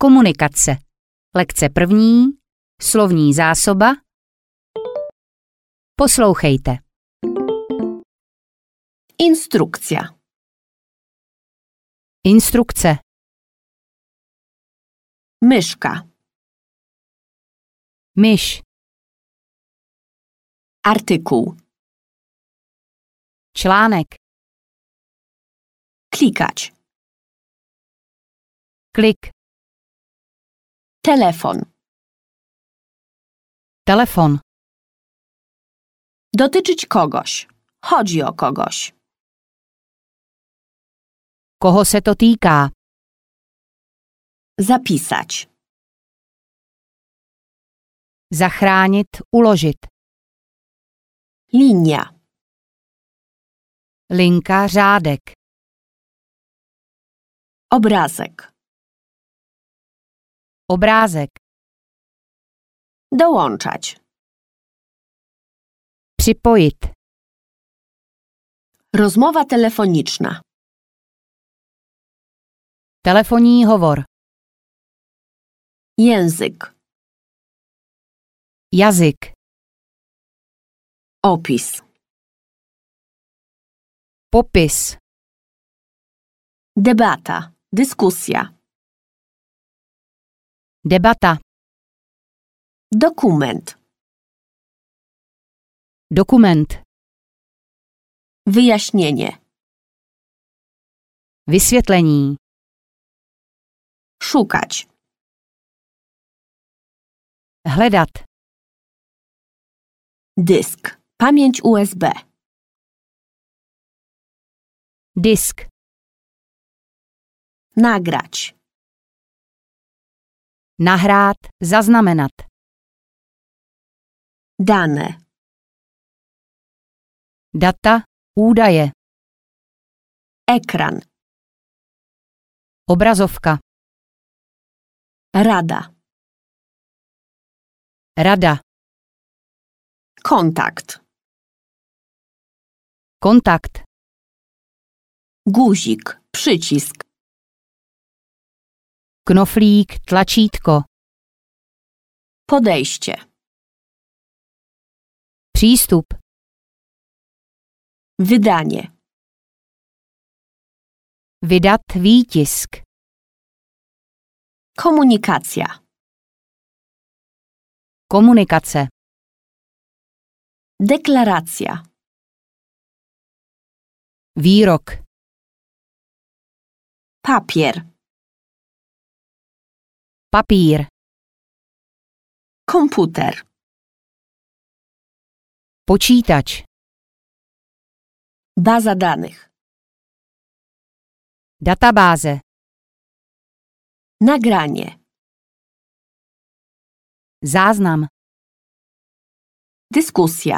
Komunikace. Lekce první. Slovní zásoba. Poslouchejte. Instrukcja. Instrukce. Myszka. Myš. Artykuł. Článek. Klikać. Klik. Telefon. Telefon. Dotyczyć kogoś. Chodzi o kogoś. Koho se to týká? Zapisać. Zachránit, uložit. Linia. Linka, řádek. Obrazek. Obrázek. Dołączać. Připojit. Rozmowa telefoniczna. Telefonní hovor. Język. Jazyk. Opis. Popis. Debata. Dyskusja. Debata. Dokument. Dokument. Wyjaśnienie. Vysvětlení. Szukać. Hledat. Dysk. Pamięć USB. Disk. Nagrać. Nahrát, zaznamenat. Dane. Data, údaje. Ekran. Obrazovka. Rada. Rada. Kontakt. Kontakt. Guzik. Przycisk. Knoflík, tlačítko. Podejście. Přístup. Wydanie. Vydat výtisk. Komunikacja. Komunikace. Deklaracja. Výrok. Papier. Papír. Komputer. Počítač. Baza danych. Databáze. Nagranie. Záznam. Dyskusja.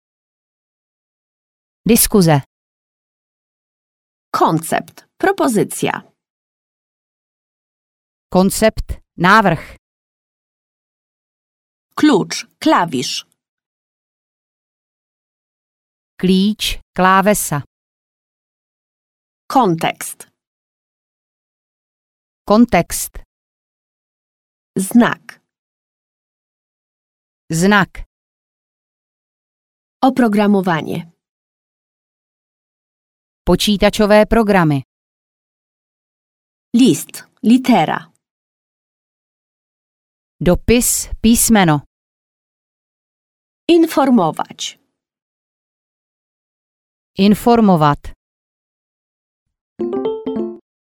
Diskuze. Koncept. Propozycja. Koncept. Návrh. Klucz. Klawisz. Klíč. Klávesa. Kontekst. Kontext. Znak. Znak. Oprogramowanie. Počítačové programy. List. Litera. Dopis. Písmeno. Informować. Informovat.